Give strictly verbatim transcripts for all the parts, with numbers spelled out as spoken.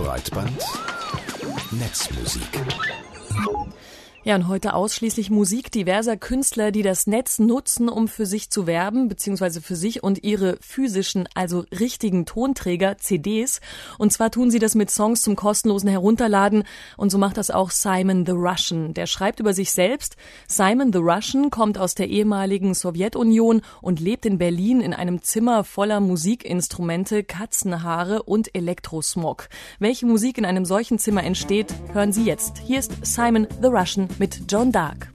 Breitband Netzmusik. Ja, und heute ausschließlich Musik diverser Künstler, die das Netz nutzen, um für sich zu werben, beziehungsweise für sich und ihre physischen, also richtigen Tonträger, C Ds. Und zwar tun sie das mit Songs zum kostenlosen Herunterladen. Und so macht das auch Simon the Russian. Der schreibt über sich selbst: Simon the Russian kommt aus der ehemaligen Sowjetunion und lebt in Berlin in einem Zimmer voller Musikinstrumente, Katzenhaare und Elektrosmog. Welche Musik in einem solchen Zimmer entsteht, hören Sie jetzt. Hier ist Simon the Russian mit Joan Dark.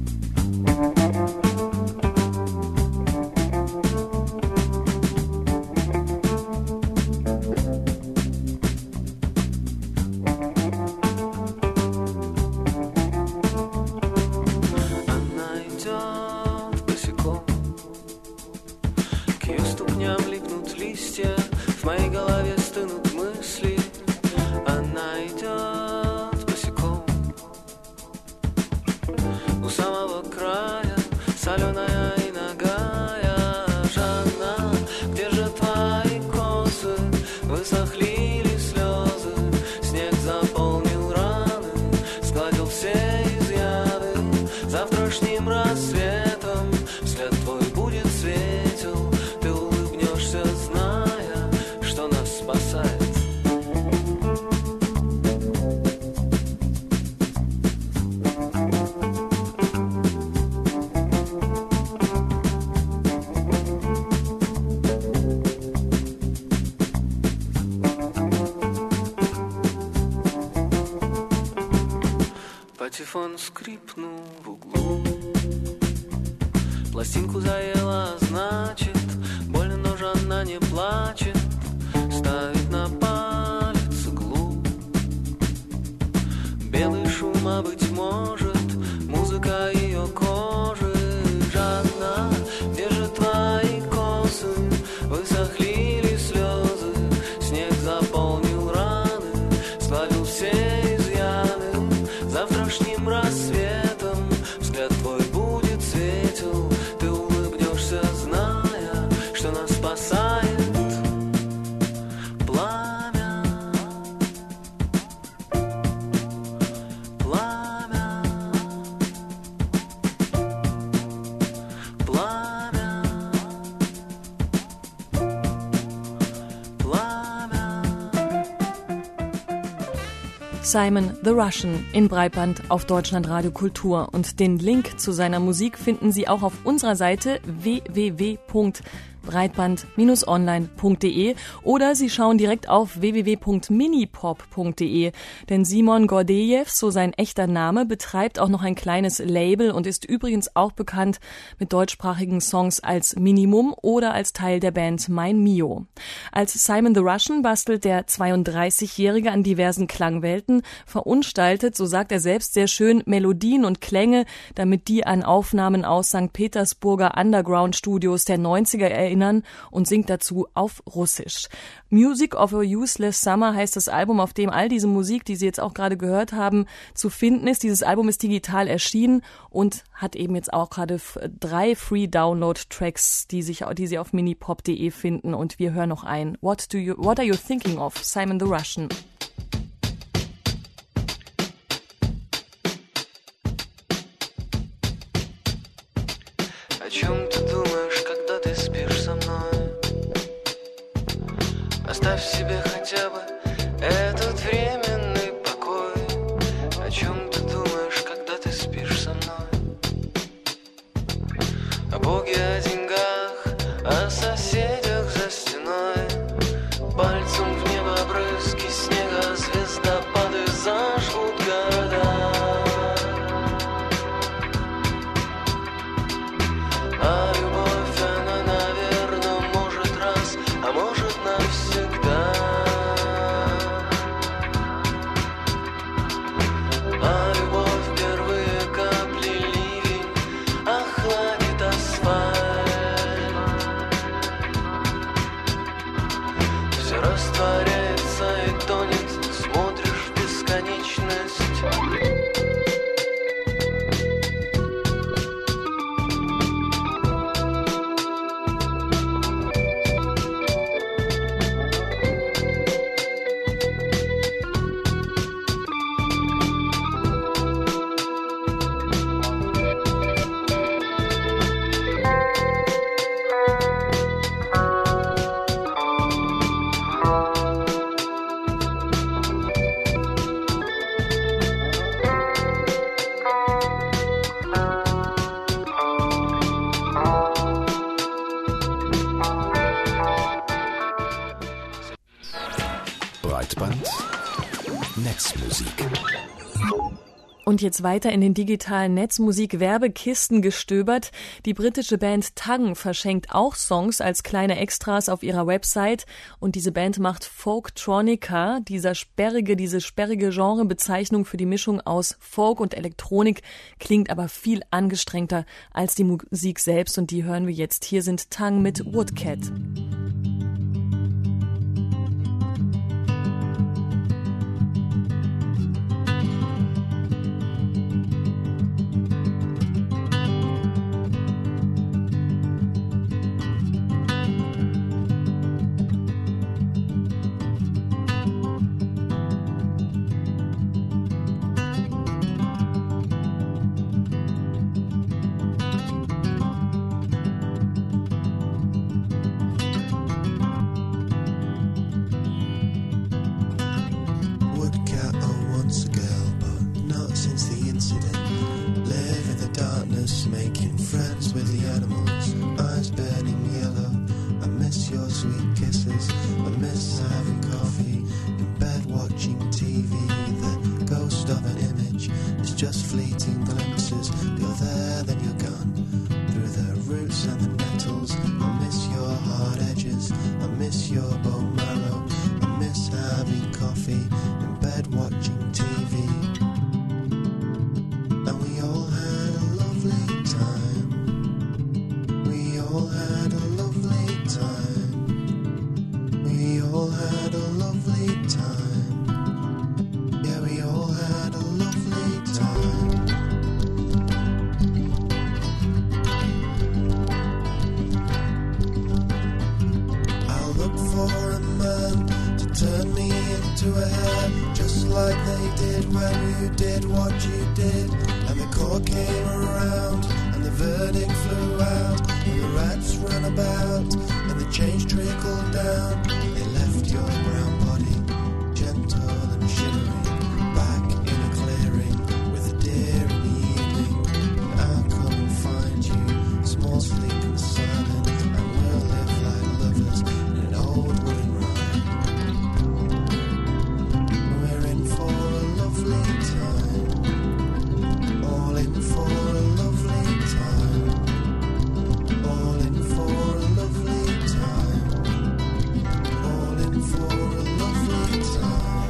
Патефон скрипнул в углу, пластинку заела, значит, больно, но Жанна не плачет, ставит на палец иглу. Белый шум, а быть может, музыка ее кожи. Жанна, где же твои косы? Высохли ли слезы? Снег заполнил раны, сгладил все изъяны. Завтрашним рассветом взгляд твой будет светел. Ты улыбнешься, зная, что нас спасает пламя. Пламя. Пламя. Пламя. Simon the Russian in Breitband auf Deutschlandradio Kultur. Und den Link zu seiner Musik finden Sie auch auf unserer Seite w w w punkt breitband Bindestrich online punkt de oder Sie schauen direkt auf w w w punkt minipop punkt de, denn Simon Gordejew, so sein echter Name, betreibt auch noch ein kleines Label und ist übrigens auch bekannt mit deutschsprachigen Songs als Minimum oder als Teil der Band Mein Mio. Als Simon the Russian bastelt der zweiunddreißigjährige an diversen Klangwelten, verunstaltet, so sagt er selbst sehr schön, Melodien und Klänge, damit die an Aufnahmen aus Sankt Petersburger Underground-Studios der neunziger erinnern, und singt dazu auf Russisch. Music of a Useless Summer heißt das Album, auf dem all diese Musik, die Sie jetzt auch gerade gehört haben, zu finden ist. Dieses Album ist digital erschienen und hat eben jetzt auch gerade f- drei Free-Download-Tracks, die, sich, die Sie auf minipop punkt de finden. Und wir hören noch ein. What do you, what are you thinking of? Simon the Russian. О чем ты думаешь, когда ты спишь со мной? Оставь себе хотя бы этот временный покой. О чем ты думаешь, когда ты спишь со мной? О Боге, о деньгах, о соседях за стеной. Пальцем в небо брызги снега, звездопады зажгут города. А любовь, она, наверное, может раз, а может навсегда. Breitband Netzmusik. Und jetzt weiter in den digitalen Netzmusik-Werbekisten gestöbert. Die britische Band Tongue verschenkt auch Songs als kleine Extras auf ihrer Website. Und diese Band macht Folktronica, dieser sperrige, diese sperrige Genrebezeichnung für die Mischung aus Folk und Elektronik, klingt aber viel angestrengter als die Musik selbst. Und die hören wir jetzt. Hier sind Tongue mit Woodcat. Making friends with the animals, eyes burning yellow. I miss your sweet kisses, I miss having coffee, in bed watching T V. The ghost of an image is just fleeting glimpses. You're there, then you're gone, through the roots and the nettles. I miss your hard edges, I miss your bone marrow. I miss having coffee, in bed watching T V. And we all had a lovely time. We all had a lovely time. We all had a lovely time. Yeah, we all had a lovely time. I'll look for a man to turn me into a hare, just like they did when you did what you did. And the court came around, and the verdict flew out, and the rats ran about, and the change trickled down. They left your brown body, gentle and shimmering, back in a clearing, with a deer in the evening. And I'll come and find you, small, sleek and silent, and we'll live like lovers in an old wooden rhyme. We're in for a lovely time. All in for a lovely time. All in for a lovely time. All in for a lovely time.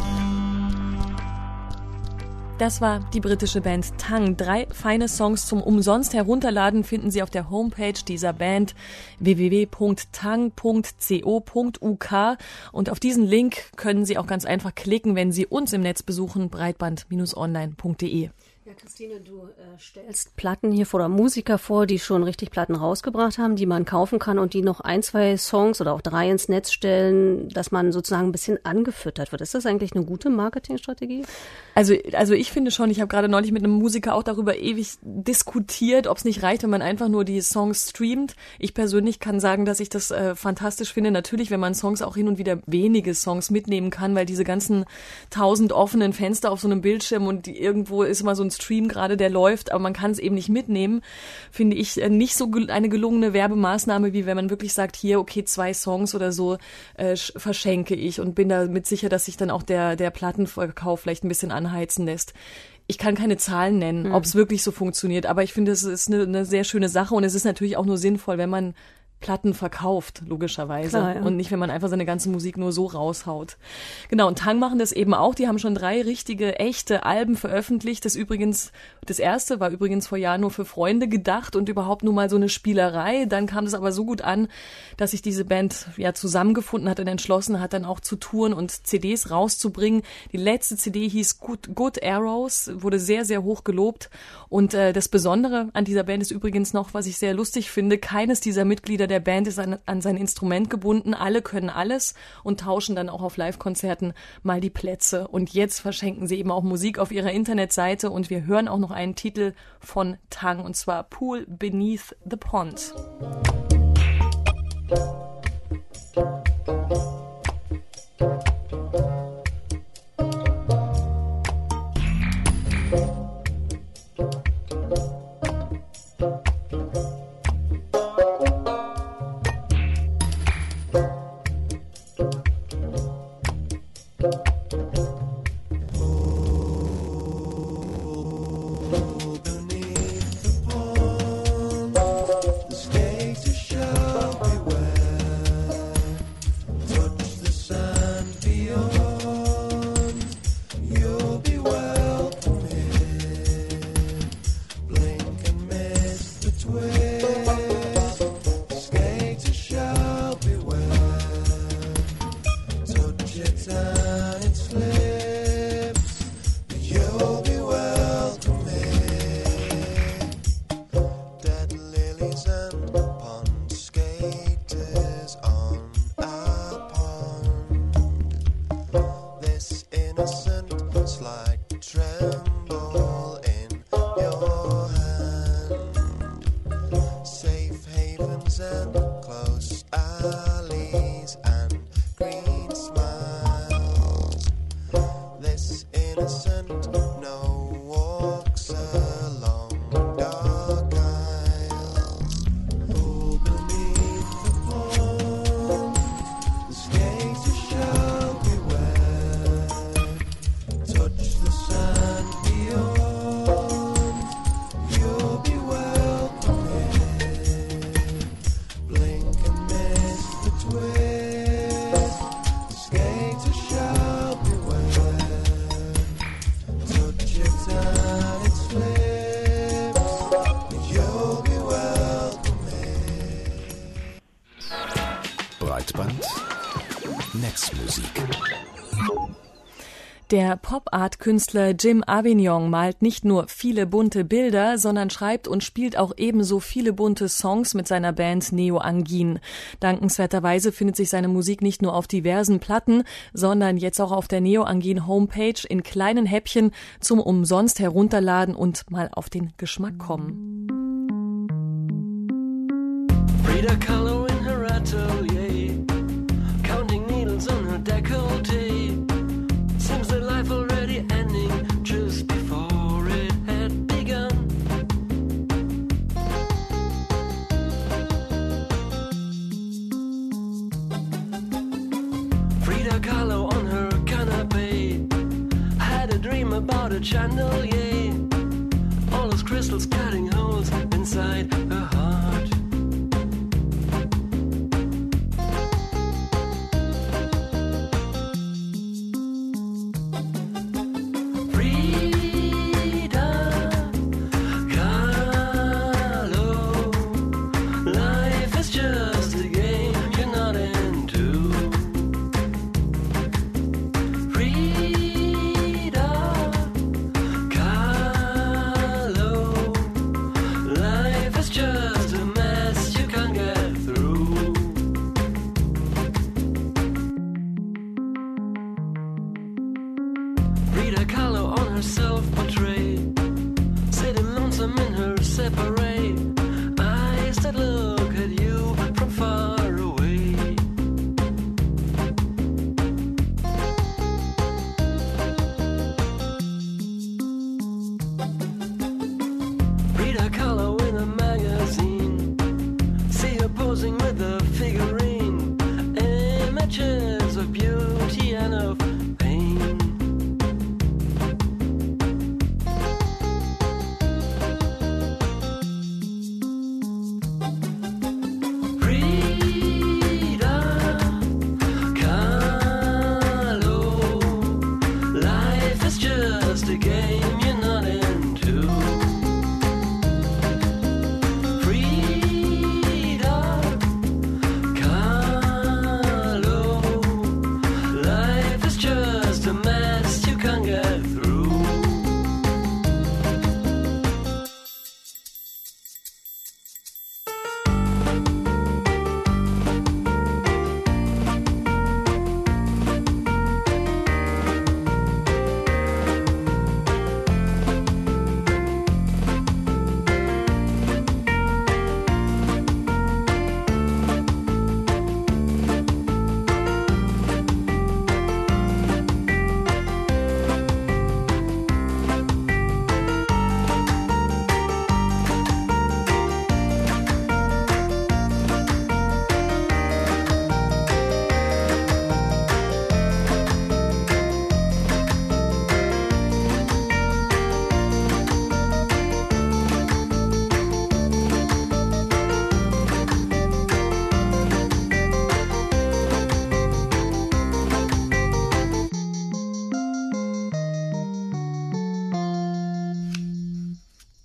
Das war die britische Band Tongue. Drei feine Songs zum umsonst herunterladen finden Sie auf der Homepage dieser Band w w w punkt tongue punkt co punkt u k und auf diesen Link können Sie auch ganz einfach klicken, wenn Sie uns im Netz besuchen, breitband online punkt de. Ja, Christine, du äh, stellst Platten hier vor, oder Musiker vor, die schon richtig Platten rausgebracht haben, die man kaufen kann und die noch ein, zwei Songs oder auch drei ins Netz stellen, dass man sozusagen ein bisschen angefüttert wird. Ist das eigentlich eine gute Marketingstrategie? Also, also ich finde schon, ich habe gerade neulich mit einem Musiker auch darüber ewig diskutiert, ob es nicht reicht, wenn man einfach nur die Songs streamt. Ich persönlich kann sagen, dass ich das äh, fantastisch finde. Natürlich, wenn man Songs auch hin und wieder wenige Songs mitnehmen kann, weil diese ganzen tausend offenen Fenster auf so einem Bildschirm und die, irgendwo ist immer so ein Stream gerade, der läuft, aber man kann es eben nicht mitnehmen, finde ich äh, nicht so gel- eine gelungene Werbemaßnahme, wie wenn man wirklich sagt, hier, okay, zwei Songs oder so äh, sch- verschenke ich und bin damit sicher, dass sich dann auch der, der Plattenverkauf vielleicht ein bisschen anheizen lässt. Ich kann keine Zahlen nennen, mhm. ob es wirklich so funktioniert, aber ich finde, es ist eine, eine sehr schöne Sache und es ist natürlich auch nur sinnvoll, wenn man Platten verkauft, logischerweise. Klar, ja. Und nicht, wenn man einfach seine ganze Musik nur so raushaut. Genau, und Tongue machen das eben auch. Die haben schon drei richtige, echte Alben veröffentlicht. Das übrigens, das erste war übrigens vor Jahren nur für Freunde gedacht und überhaupt nur mal so eine Spielerei. Dann kam das aber so gut an, dass sich diese Band ja zusammengefunden hat und entschlossen hat, dann auch zu touren und C Ds rauszubringen. Die letzte C D hieß Good, Good Arrows, wurde sehr, sehr hoch gelobt. Und äh, das Besondere an dieser Band ist übrigens noch, was ich sehr lustig finde, keines dieser Mitglieder der Band ist an, an sein Instrument gebunden. Alle können alles und tauschen dann auch auf Live-Konzerten mal die Plätze. Und jetzt verschenken sie eben auch Musik auf ihrer Internetseite und wir hören auch noch einen Titel von Tongue und zwar Pool Beneath the Pond. Netzmusik. Der Pop-Art-Künstler Jim Avignon malt nicht nur viele bunte Bilder, sondern schreibt und spielt auch ebenso viele bunte Songs mit seiner Band Neo Angin. Dankenswerterweise findet sich seine Musik nicht nur auf diversen Platten, sondern jetzt auch auf der Neo Angin Homepage in kleinen Häppchen zum umsonst herunterladen und mal auf den Geschmack kommen. Frida Kahlo in her atelier, counting needles on her décolleté. Seems that life already ending just before it had begun. Frida Kahlo on her canapé had a dream about a chandelier, all those crystals cutting holes inside her heart. Frida Kahlo on her self-portrait, sitting lonesome in her separate eyes that look at you from far away. Frida Kahlo in a magazine, see her posing with a figurine, images of beauty and of pain.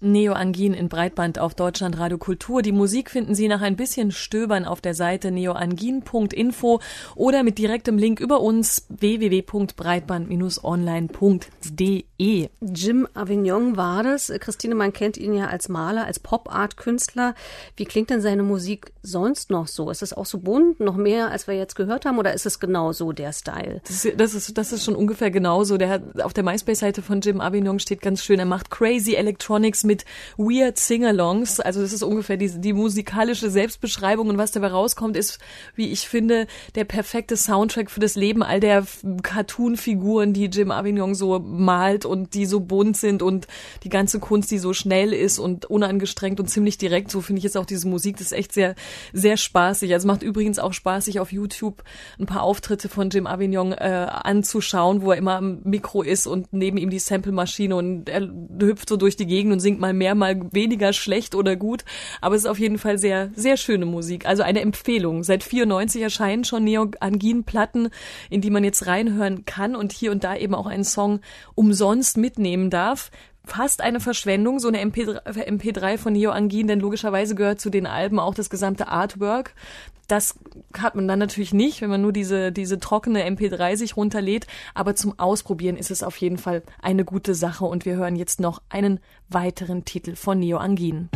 Neo Angin in Breitband auf Deutschlandradio Kultur. Die Musik finden Sie nach ein bisschen Stöbern auf der Seite neoangin punkt info oder mit direktem Link über uns w w w punkt breitband Bindestrich online punkt d e. Jim Avignon war das. Christine, man kennt ihn ja als Maler, als Pop-Art-Künstler. Wie klingt denn seine Musik sonst noch so? Ist es auch so bunt, noch mehr, als wir jetzt gehört haben, oder ist es genau so der Style? Das ist, das ist, das ist schon ungefähr genauso. Der hat, auf der MySpace-Seite von Jim Avignon steht ganz schön, er macht crazy Electronics mit weird Sing-Alongs. Also das ist ungefähr die, die musikalische Selbstbeschreibung, und was dabei rauskommt, ist, wie ich finde, der perfekte Soundtrack für das Leben all der Cartoon-Figuren, die Jim Avignon so malt und die so bunt sind, und die ganze Kunst, die so schnell ist und unangestrengt und ziemlich direkt. So finde ich jetzt auch diese Musik, das ist echt sehr, sehr spaßig. Also es macht übrigens auch Spaß, sich auf YouTube ein paar Auftritte von Jim Avignon äh, anzuschauen, wo er immer am Mikro ist und neben ihm die Sample-Maschine, und er hüpft so durch die Gegend und singt mal mehr, mal weniger schlecht oder gut. Aber es ist auf jeden Fall sehr, sehr schöne Musik. Also eine Empfehlung. Seit vierundneunzig erscheinen schon Neo Angin-Platten, in die man jetzt reinhören kann und hier und da eben auch einen Song umsonst mitnehmen darf. Fast eine Verschwendung, so eine M P drei von Neo Angin, denn logischerweise gehört zu den Alben auch das gesamte Artwork. Das hat man dann natürlich nicht, wenn man nur diese, diese trockene M P drei sich runterlädt. Aber zum Ausprobieren ist es auf jeden Fall eine gute Sache. Und wir hören jetzt noch einen weiteren Titel von Neo Angin.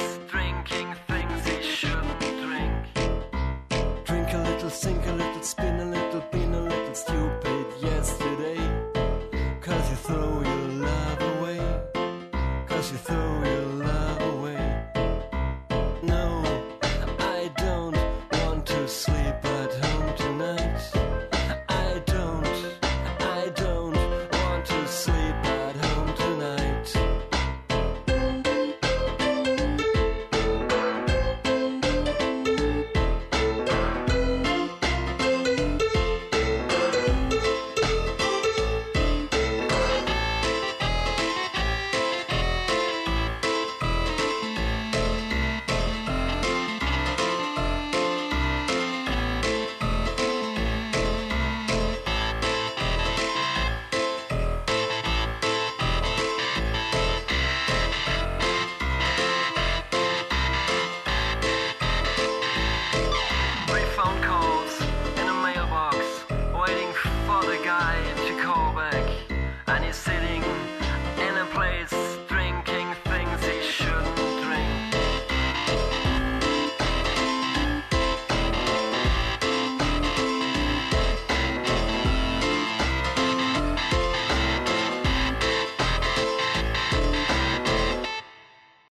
Sink a little, spin